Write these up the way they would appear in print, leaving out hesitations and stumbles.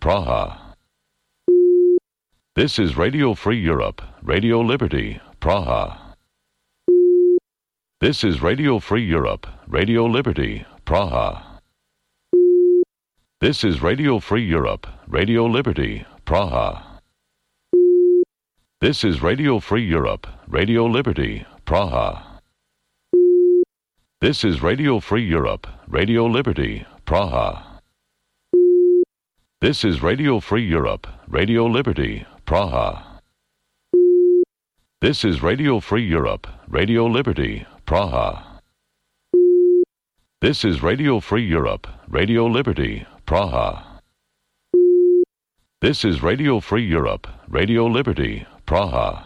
Praha. This is Radio Free Europe, Radio Liberty, Praha. This is Radio Free Europe, Radio Liberty, Praha. This is Radio Free Europe, Radio Liberty, Praha. This is Radio Free Europe, Radio Liberty, Praha. This is Radio Free Europe, Radio Liberty, Praha. This is Radio Free Europe, Radio Liberty, Praha. This is Radio Free Europe, Radio Liberty, Praha. This is Radio Free Europe, Radio Liberty, Praha. This is Radio Free Europe, Radio Liberty, Praha.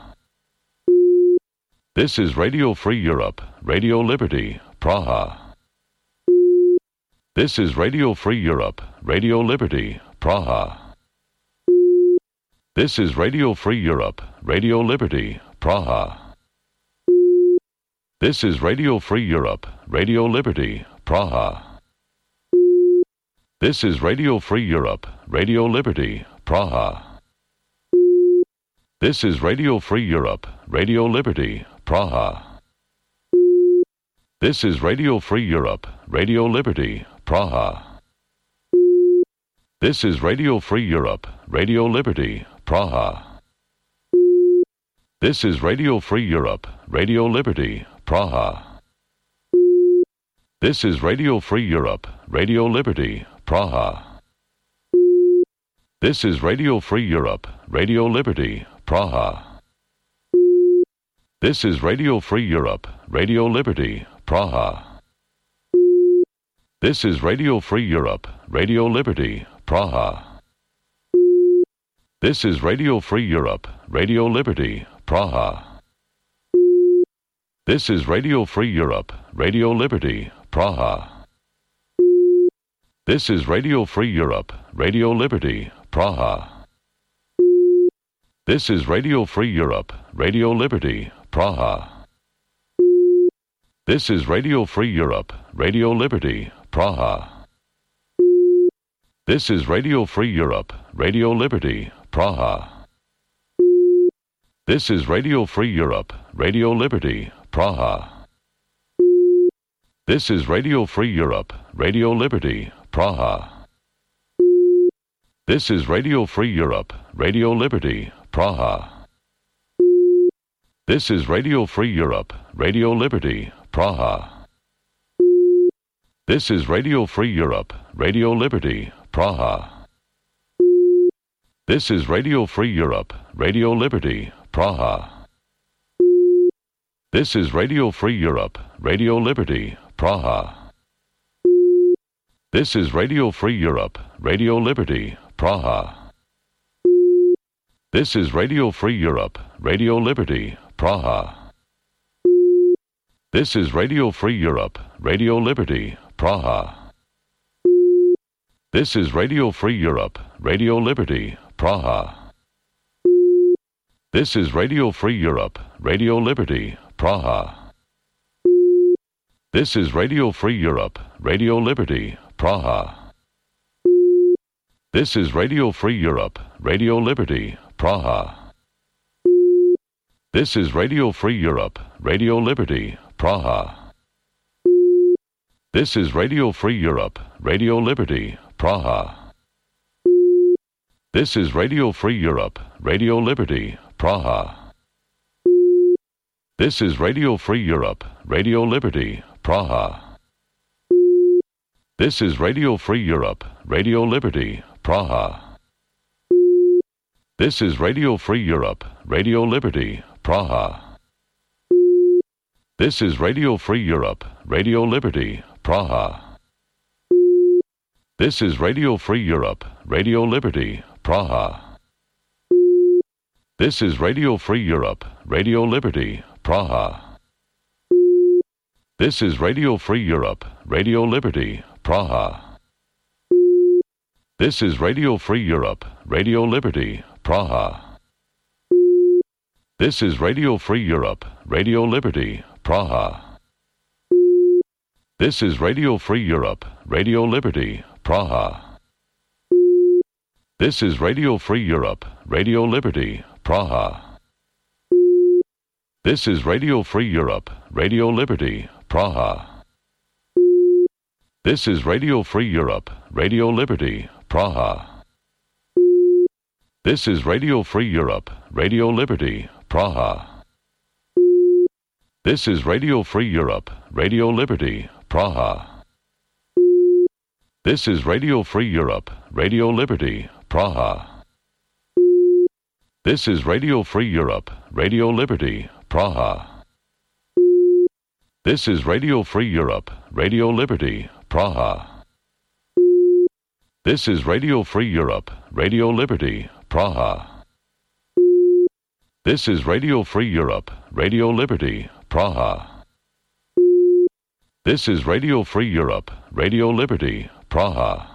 This is Radio Free Europe, Radio Liberty, Praha. This is Radio Free Europe, Radio Liberty, Praha. This is Radio Free Europe, Radio Liberty, Praha. This is Radio Free Europe, Radio Liberty, Praha. This is Radio Free Europe, Radio Liberty, Praha. This is Radio Free Europe, Radio Liberty, Praha. This is Radio Free Europe, Radio Liberty, Praha. This is Radio Free Europe, Radio Liberty, Praha. This is Radio Free Europe, Radio Liberty, Praha. This is Radio Free Europe, Radio Liberty, Praha. This is Radio Free Europe, Radio Liberty, Praha. This is Radio Free Europe, Radio Liberty, Praha. This is Radio Free Europe, Radio Liberty, Praha. This is Radio Free Europe, Radio Liberty, Praha. This is Radio Free Europe, Radio Liberty, Praha. This is Radio Free Europe, Radio Liberty, Praha. This is Radio Free Europe, Radio Liberty, Praha. This is Radio Free Europe, Radio Liberty, Praha. This is Radio Free Europe, Radio Liberty, Praha. This is Radio Free Europe, Radio Liberty, Praha. This is Radio Free Europe, Radio Liberty, Praha. This is Radio Free Europe, Radio Liberty, Praha. This is Radio Free Europe, Radio Liberty, Praha. This is Radio Free Europe, Radio Liberty, Praha. This is Radio Free Europe, Radio Liberty, Praha. This is Radio Free Europe, Radio Liberty, Praha. This is Radio Free Europe, Radio Liberty, Praha. This is Radio Free Europe, Radio Liberty, Praha. This is Radio Free Europe, Radio Liberty, Praha. This is Radio Free Europe, Radio Liberty, Praha. This is Radio Free Europe, Radio Liberty, Praha. This is Radio Free Europe, Radio Liberty, Praha. This is Radio Free Europe, Radio Liberty, Praha. This is Radio Free Europe, Radio Liberty, Praha. This is Radio Free Europe, Radio Liberty, Praha. This is Radio Free Europe, Radio Liberty, Praha. This is Radio Free Europe, Radio Liberty, Praha. This is Radio Free Europe, Radio Liberty, Praha. This is Radio Free Europe, Radio Liberty, Praha. This is Radio Free Europe, Radio Liberty, Praha. This is Radio Free Europe, Radio Liberty, Praha. This is Radio Free Europe, Radio Liberty, Praha. This is Radio Free Europe, Radio Liberty, Praha. This is Radio Free Europe, Radio Liberty, Praha. This is Radio Free Europe, Radio Liberty, Praha. This is Radio Free Europe, Radio Liberty, Praha. This is Radio Free Europe, Radio Liberty, Praha. This is Radio Free Europe, Radio Liberty, Praha. This is Radio Free Europe, Radio Liberty, Praha. This is Radio Free Europe, Radio Liberty, Praha. This is Radio Free Europe, Radio Liberty, Praha. This is Radio Free Europe, Radio Liberty, Praha. This is Radio Free Europe, Radio Liberty, Praha. This is Radio Free Europe, Radio Liberty, Praha. This is Radio Free Europe, Radio Liberty, Praha. This is Radio Free Europe, Radio Liberty, Praha. This is Radio Free Europe, Radio Liberty, Praha.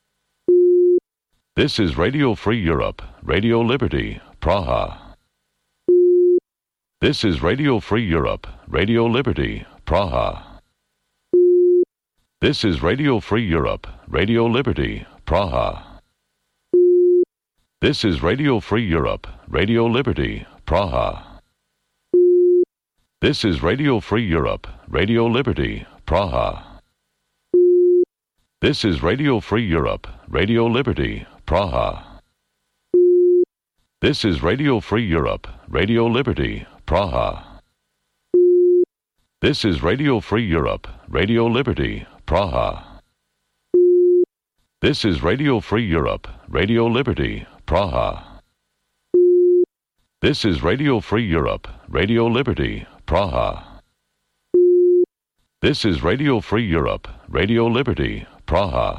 This is Radio Free Europe, Radio Liberty, Praha. This is Radio Free Europe, Radio Liberty, Praha. This is Radio Free Europe, Radio Liberty, Praha. This is Radio Free Europe, Radio Liberty, Praha. This is Radio Free Europe, Radio Liberty, Praha. This is Radio Free Europe, Radio Liberty, Praha. This is Radio Free Europe, Radio Liberty, Praha. This is Radio Free Europe, Radio Liberty, Praha. This is Radio Free Europe, Radio Liberty, Praha. This is Radio Free Europe, Radio Liberty, Praha. This is Radio Free Europe, Radio Liberty, Praha.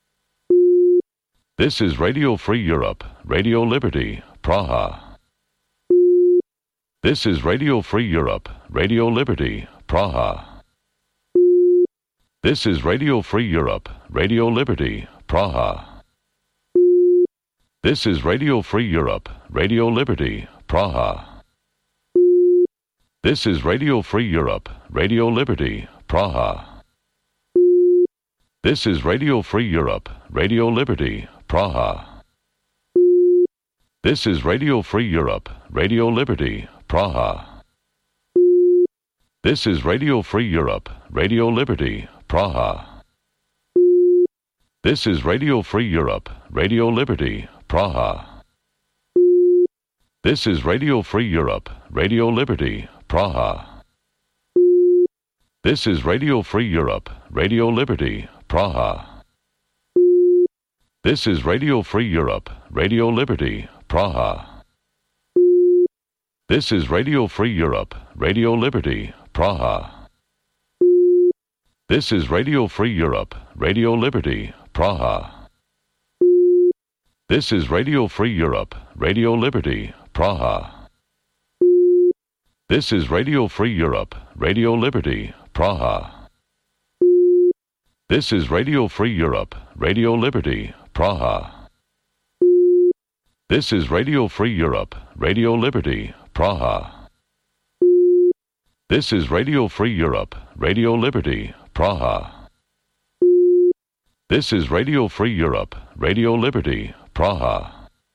This is Radio Free Europe, Radio Liberty, Praha. This is Radio Free Europe, Radio Liberty, Praha. This is Radio Free Europe, Radio Liberty, Praha. This is Radio Free Europe, Radio Liberty, Praha. This is Radio Free Europe, Radio Liberty, Praha. This is Radio Free Europe, Radio Liberty, Praha. This is Radio Free Europe, Radio Liberty, Praha. This is Radio Free Europe, Radio Liberty, Praha. This is Radio Free Europe, Radio Liberty, Praha. This is Radio Free Europe, Radio Liberty, Praha. This is Radio Free Europe, Radio Liberty, Praha. This is Radio Free Europe, Radio Liberty, Praha. This is Radio Free Europe, Radio Liberty, Praha. This is Radio Free Europe, Radio Liberty, Praha. This is Radio Free Europe, Radio Liberty, Praha. This is Radio Free Europe, Radio Liberty, Praha. This is Radio Free Europe, Radio Liberty, Praha. This is Radio Free Europe, Radio Liberty, Praha. This is Radio Free Europe, Radio Liberty, Praha. This is Radio Free Europe, Radio Liberty, Praha.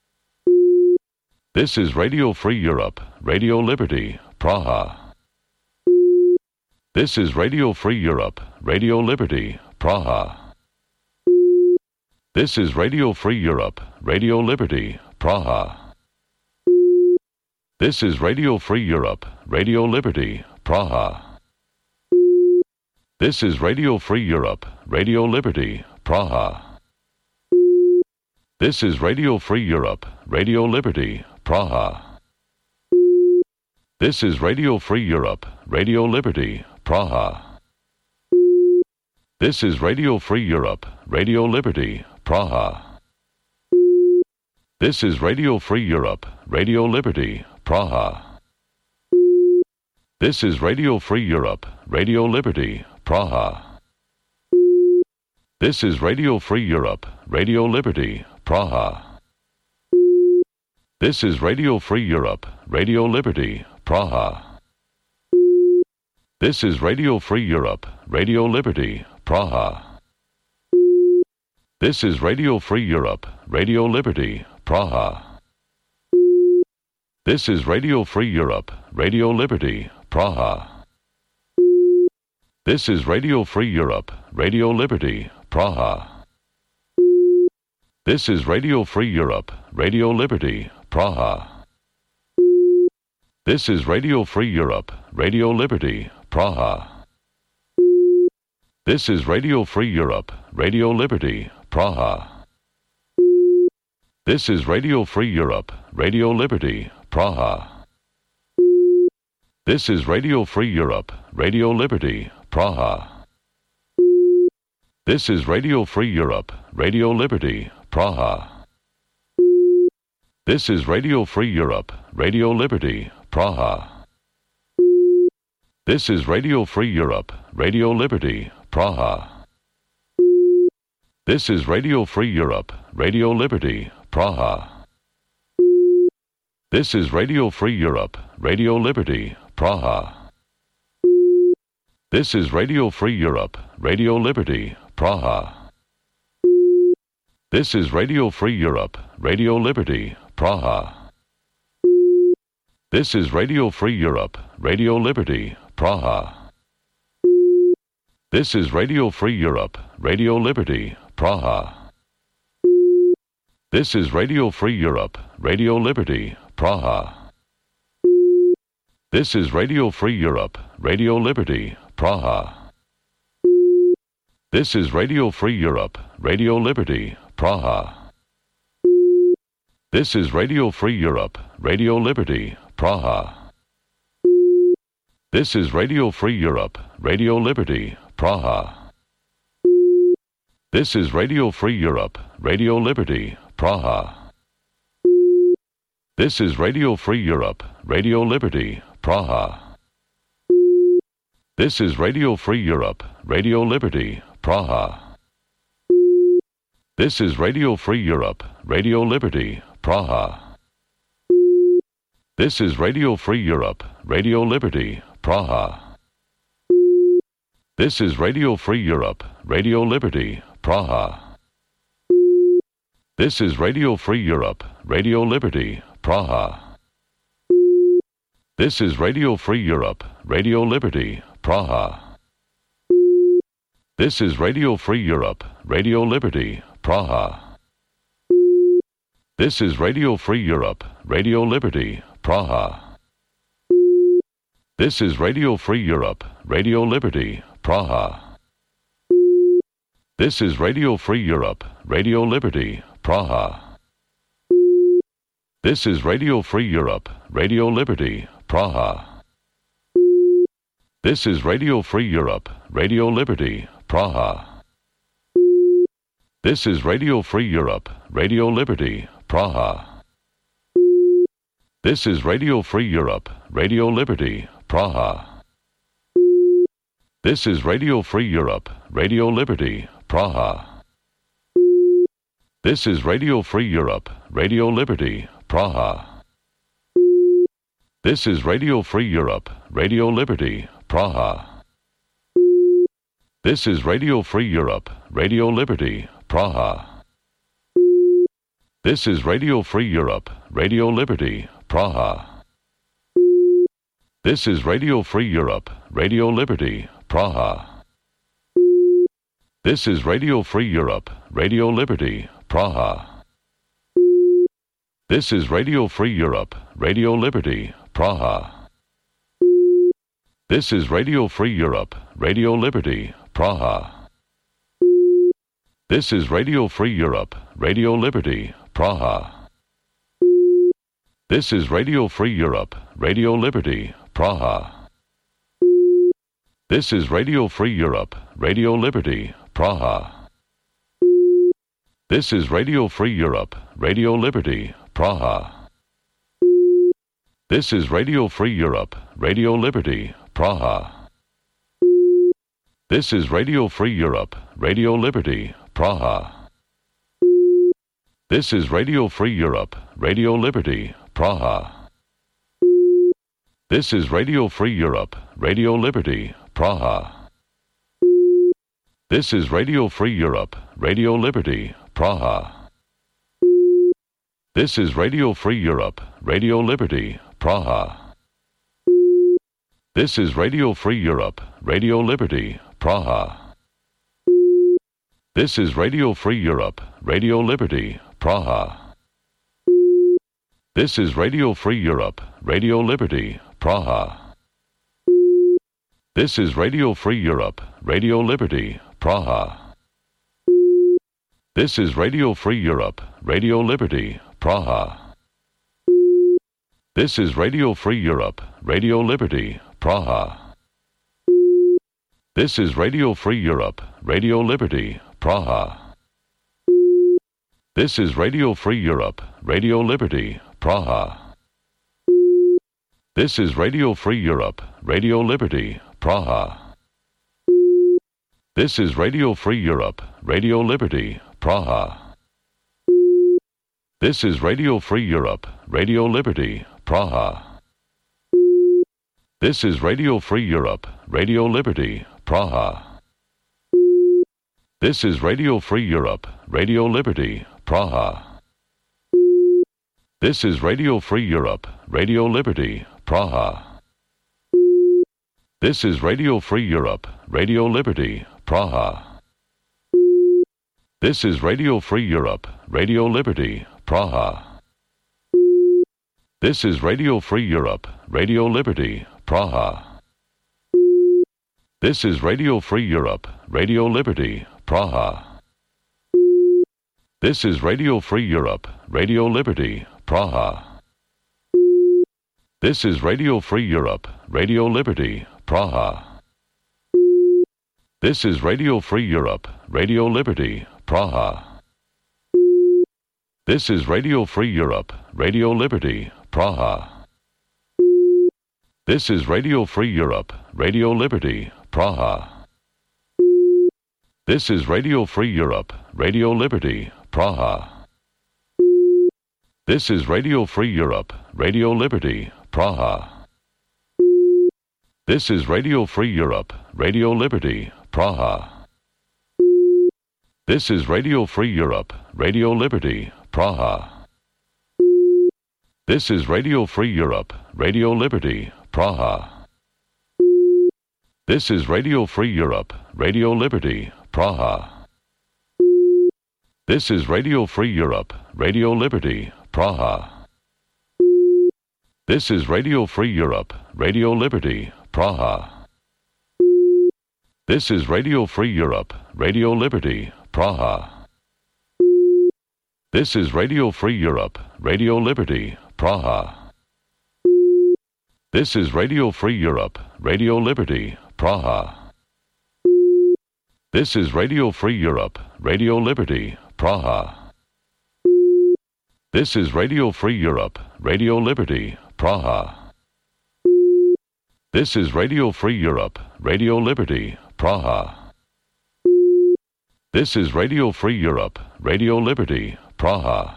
This is Radio Free Europe, Radio Liberty, Praha. This is Radio Free Europe, Radio Liberty, Praha. This is Radio Free Europe, Radio Liberty, Praha. This is Radio Free Europe, Radio Liberty, Praha. This is Radio Free Europe, Radio Liberty, Praha. This is Radio Free Europe, Radio Liberty, Praha. This is Radio Free Europe, Radio Liberty, Praha. This is Radio Free Europe, Radio Liberty, Praha. This is Radio Free Europe, Radio Liberty, Praha. This is Radio Free Europe, Radio Liberty, Praha. This is Radio Free Europe, Radio Liberty, Praha. This is Radio Free Europe, Radio Liberty, Praha. This is Radio Free Europe, Radio Liberty, Praha. This is Radio Free Europe, Radio Liberty, Praha. This is Radio Free Europe, Radio Liberty, Praha. This is Radio Free Europe, Radio Liberty, Praha. This is Radio Free Europe, Radio Liberty, Praha. This is Radio Free Europe, Radio Liberty, Praha. This is Radio Free Europe, Radio Liberty, Praha. This is Radio Free Europe, Radio Liberty, Praha. This is Radio Free Europe, Radio Liberty, Praha. This is Radio Free Europe, Radio Liberty, Praha. This is Radio Free Europe, Radio Liberty, Praha. This is Radio Free Europe, Radio Liberty, Praha. This is Radio Free Europe, Radio Liberty, Praha. This is Radio Free Europe, Radio Liberty, Praha. This is Radio Free Europe, Radio Liberty, Praha. This is Radio Free Europe, Radio Liberty, Praha. This is Radio Free Europe, Radio Liberty, Praha. This is Radio Free Europe, Radio Liberty, Praha. This is Radio Free Europe, Radio Liberty, Praha. This is Radio Free Europe, Radio Liberty, Praha. This is Radio Free Europe, Radio Liberty, Praha. This is Radio Free Europe, Radio Liberty, Praha. This is Radio Free Europe, Radio Liberty, Praha. This is Radio Free Europe, Radio Liberty, Praha. This is Radio Free Europe, Radio Liberty, Praha. This is Radio Free Europe, Radio Liberty, Praha. This is Radio Free Europe, Radio Liberty, Praha. This is Radio Free Europe, Radio Liberty, Praha. This is Radio Free Europe, Radio Liberty, Praha. This is Radio Free Europe, Radio Liberty, Praha. This is Radio Free Europe, Radio Liberty, Praha. This is Radio Free Europe, Radio Liberty, Praha. This is Radio Free Europe, Radio Liberty, Praha. This is Radio Free Europe, Radio Liberty, Praha. This is Radio Free Europe, Radio Liberty, Praha. This is Radio Free Europe, Radio Liberty, Praha. This is Radio Free Europe, Radio Liberty, Praha. This is Radio Free Europe, Radio Liberty, Praha. This is Radio Free Europe, Radio Liberty, Praha. This is Radio Free Europe, Radio Liberty, Praha. This is Radio Free Europe, Radio Liberty, Praha. This is Radio Free Europe, Radio Liberty, Praha. This is Radio Free Europe, Radio Liberty, Praha. This is Radio Free Europe, Radio Liberty, Praha. This is Radio Free Europe, Radio Liberty, Praha. This is Radio Free Europe, Radio Liberty, Praha. This is Radio Free Europe, Radio Liberty, Praha. This is Radio Free Europe, Radio Liberty, Praha. This is Radio Free Europe, Radio Liberty, Praha. This is Radio Free Europe, Radio Liberty, Praha. This is Radio Free Europe, Radio Liberty, Praha. This is Radio Free Europe, Radio Liberty, Praha. This is Radio Free Europe, Radio Liberty, Praha. This is Radio Free Europe, Radio Liberty, Praha. This is Radio Free Europe, Radio Liberty, Praha. This is Radio Free Europe, Radio Liberty, Praha. This is Radio Free Europe, Radio Liberty, Praha. This is Radio Free Europe, Radio Liberty, Praha. This is Radio Free Europe, Radio Liberty, Praha. This is Radio Free Europe, Radio Liberty, Praha. This is Radio Free Europe, Radio Liberty, Praha. This is Radio Free Europe, Radio Liberty, Praha. This is Radio Free Europe, Radio Liberty, Praha. This is Radio Free Europe, Radio Liberty, Praha. This is Radio Free Europe, Radio Liberty, Praha. This is Radio Free Europe, Radio Liberty, Praha. This is Radio Free Europe, Radio Liberty, Praha. This is Radio Free Europe, Radio Liberty, Praha. This is Radio Free Europe, Radio Liberty, Praha. This is Radio Free Europe, Radio Liberty, Praha. This is Radio Free Europe, Radio Liberty, Praha. This is Radio Free Europe, Radio Liberty, Praha. This is Radio Free Europe, Radio Liberty, Praha. This is Radio Free Europe, Radio Liberty, Praha. This is Radio Free Europe, Radio Liberty, Praha. This is Radio Free Europe, Radio Liberty, Praha. This is Radio Free Europe, Radio Liberty, Praha. This is Radio Free Europe, Radio Liberty, Praha. This is Radio Free Europe, Radio Liberty, Praha. This is Radio Free Europe, Radio Liberty, Praha. This is Radio Free Europe, Radio Liberty, Praha. This is Radio Free Europe, Radio Liberty, Praha. This is Radio Free Europe, Radio Liberty, Praha. This is Radio Free Europe, Radio Liberty, Praha. This is Radio Free Europe, Radio Liberty, Praha. This is Radio Free Europe, Radio Liberty, Praha. This is Radio Free Europe, Radio Liberty, Praha. This is Radio Free Europe, Radio Liberty, Praha. This is Radio Free Europe, Radio Liberty, Praha. This is Radio Free Europe, Radio Liberty, Praha. This is Radio Free Europe, Radio Liberty, Praha. This is Radio Free Europe, Radio Liberty, Praha. This is Radio Free Europe, Radio Liberty, Praha. This is Radio Free Europe, Radio Liberty, Praha. This is Radio Free Europe, Radio Liberty, Praha. This is Radio Free Europe, Radio Liberty, Praha.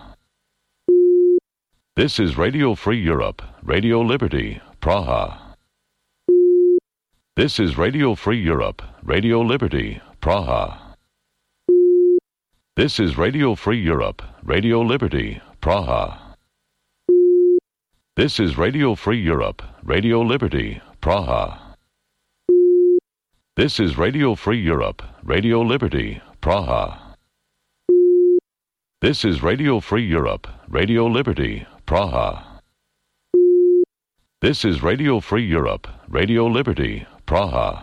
This is Radio Free Europe, Radio Liberty, Praha. This is Radio Free Europe, Radio Liberty, Praha. This is Radio Free Europe, Radio Liberty, Praha. This is Radio Free Europe, Radio Liberty, Praha. This is Radio Free Europe, Radio Liberty, Praha. This is Radio Free Europe, Radio Liberty, Praha. This is Radio Free Europe, Radio Liberty, Praha.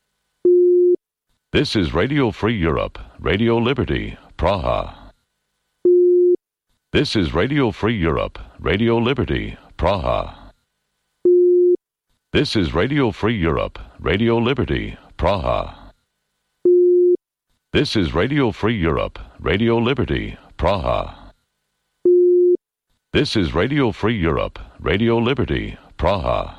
This is Radio Free Europe, Radio Liberty, Praha. This is Radio Free Europe, Radio Liberty, Praha. This is Radio Free Europe, Radio Liberty, Praha. This is Radio Free Europe, Radio Liberty, Praha. This is Radio Free Europe, Radio Liberty, Praha.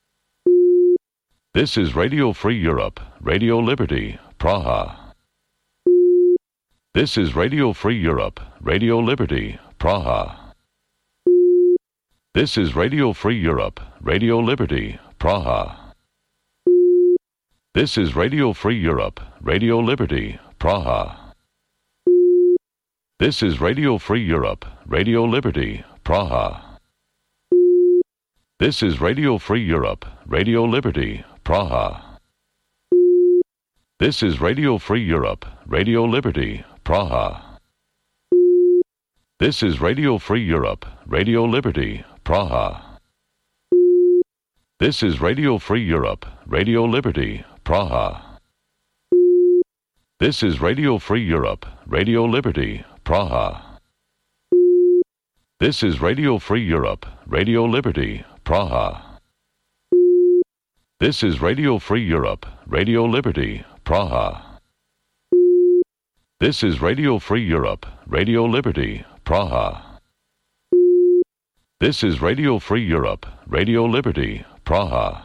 This is Radio Free Europe, Radio Liberty, Praha. This is Radio Free Europe, Radio Liberty, Praha. This is Radio Free Europe, Radio Liberty, Praha. This is Radio Free Europe, Radio Liberty, Praha. This is Radio Free Europe, Radio Liberty, Praha. This is Radio Free Europe, Radio Liberty, Praha. This is Radio Free Europe, Radio Liberty, Praha. This is Radio Free Europe, Radio Liberty, Praha. This is Radio Free Europe, Radio Liberty, Praha. This is Radio Free Europe, Radio Liberty, Praha. This is Radio Free Europe, Radio Liberty, Praha. This is Radio Free Europe, Radio Liberty, Praha. This is Radio Free Europe, Radio Liberty, Praha. This is Radio Free Europe, Radio Liberty, Praha.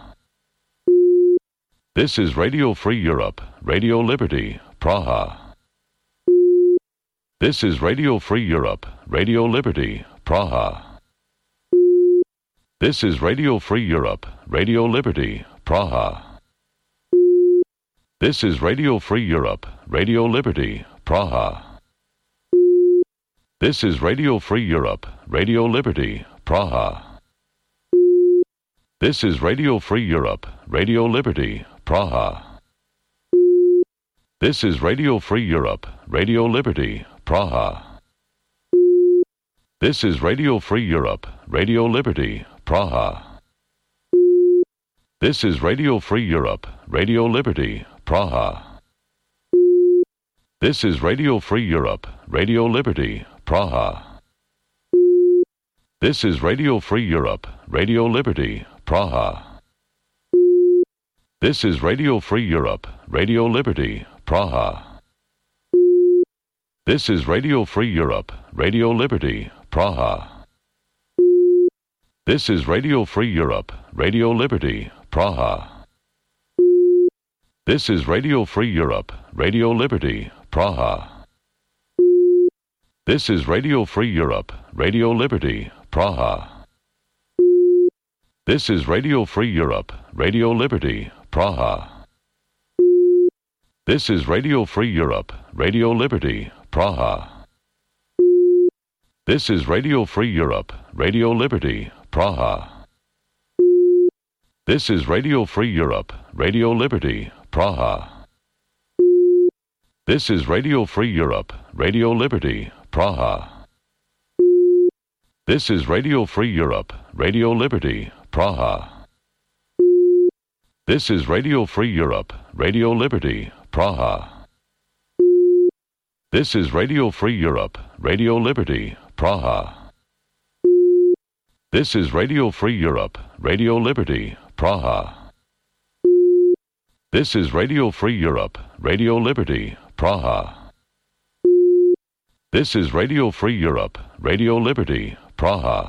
This is Radio Free Europe, Radio Liberty, Praha. This is Radio Free Europe, Radio Liberty, Praha. This is Radio Free Europe, Radio Liberty, Praha. This is Radio Free Europe, Radio Liberty, Praha. This is Radio Free Europe, Radio Liberty, Praha. This is Radio Free Europe, Radio Liberty, Praha. This is Radio Free Europe, Radio Liberty, Praha. This is Radio Free Europe, Radio Liberty, Praha. This is Radio Free Europe, Radio Liberty, Praha. This is Radio Free Europe, Radio Liberty, Praha. This is Radio Free Europe, Radio Liberty, Praha. This is Radio Free Europe, Radio Liberty, Praha. This is Radio Free Europe, Radio Liberty, Praha. This is Radio Free Europe, Radio Liberty, Praha. This is Radio Free Europe, Radio Liberty, Praha. This is Radio Free Europe, Radio Liberty, Praha. This is Radio Free Europe, Radio Liberty, Praha. This is Radio Free Europe, Radio Liberty, Praha. This is Radio Free Europe, Radio Liberty, Praha. This is Radio Free Europe, Radio Liberty, Praha. This is Radio Free Europe, Radio Liberty, Praha. This is Radio Free Europe, Radio Liberty, Praha. This is Radio Free Europe, Radio Liberty, Praha. This is Radio Free Europe, Radio Liberty, Praha. This is Radio Free Europe, Radio Liberty, Praha. This is Radio Free Europe, Radio Liberty, Praha. This is Radio Free Europe, Radio Liberty, Praha.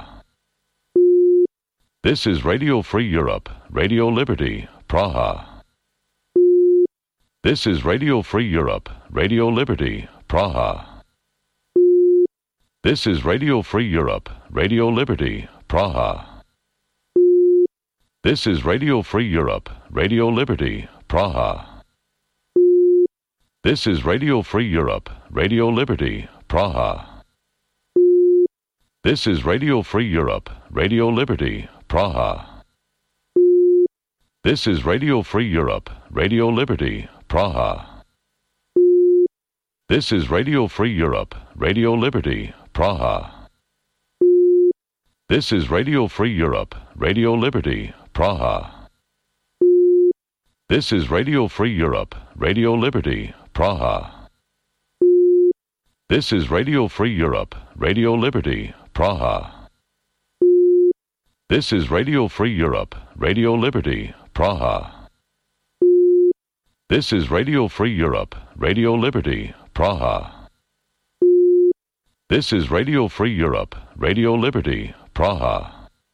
This is Radio Free Europe, Radio Liberty, Praha. This is Radio Free Europe, Radio Liberty, Praha. This is Radio Free Europe, Radio Liberty, Praha. This is Radio Free Europe, Radio Liberty, Praha. This is Radio Free Europe, Radio Liberty, Praha. This is Radio Free Europe, Radio Liberty, Praha. This is Radio Free Europe, Radio Liberty, Praha. This is Radio Free Europe, Radio Liberty, Praha. This is Radio Free Europe, Radio Liberty, Praha. This is Radio Free Europe, Radio Liberty, Praha. This is Radio Free Europe, Radio Liberty, Praha. This is Radio Free Europe, Radio Liberty, Praha. This is Radio Free Europe, Radio Liberty, Praha. This is Radio Free Europe, Radio Liberty, Praha.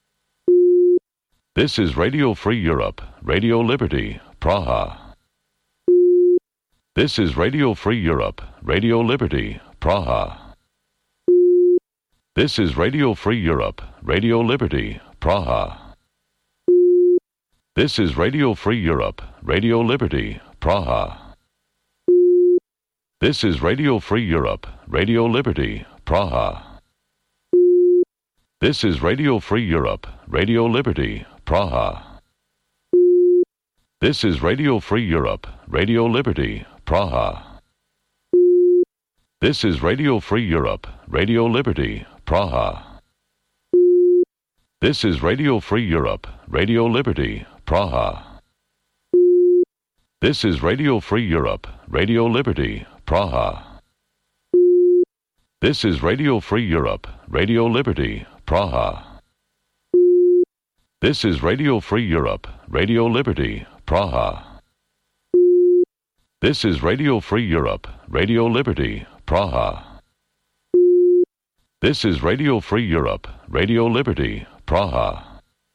This is Radio Free Europe, Radio Liberty, Praha. This is Radio Free Europe, Radio Liberty, Praha. This is Radio Free Europe, Radio Liberty, Praha. This is Radio Free Europe, Radio Liberty, Praha. This is Radio Free Europe, Radio Liberty, Praha. This is Radio Free Europe, Radio Liberty, Praha. This is Radio Free Europe, Radio Liberty, Praha. This is Radio Free Europe, Radio Liberty, Praha. This is Radio Free Europe, Radio Liberty, Praha. This is Radio Free Europe, Radio Liberty, Praha. This is Radio Free Europe, Radio Liberty, Praha. This is Radio Free Europe, Radio Liberty, Praha. This is Radio Free Europe, Radio Liberty, Praha. This is Radio Free Europe, Radio Liberty, Praha.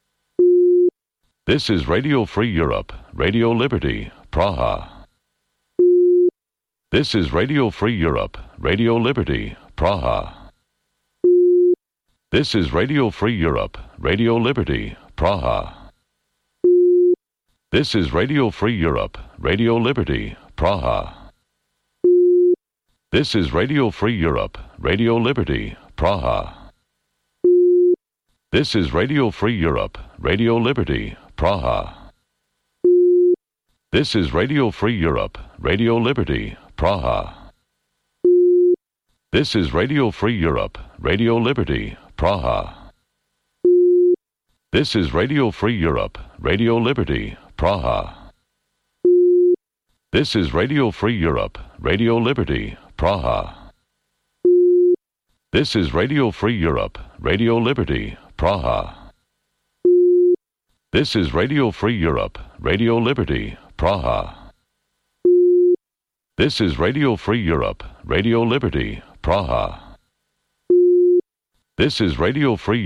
This is Radio Free Europe, Radio Liberty, Praha. This is Radio Free Europe, Radio Liberty, Praha. This is Radio Free Europe, Radio Liberty, Praha. This is Radio Free Europe, Radio Liberty, Praha. This is Radio Free Europe, Radio Liberty, Praha. This is Radio Free Europe, Radio Liberty, Praha. This is Radio Free Europe, Radio Liberty, Praha. This is Radio Free Europe, Radio Liberty, Praha. This is Radio Free Europe, Radio Liberty, Praha. This is Radio Free Europe, Radio Liberty, Praha. This is Radio Free Europe, Radio Liberty, Praha. This is Radio Free Europe, Radio Liberty, Praha. This is Radio Free Europe, Radio Liberty, Praha. This is Radio Free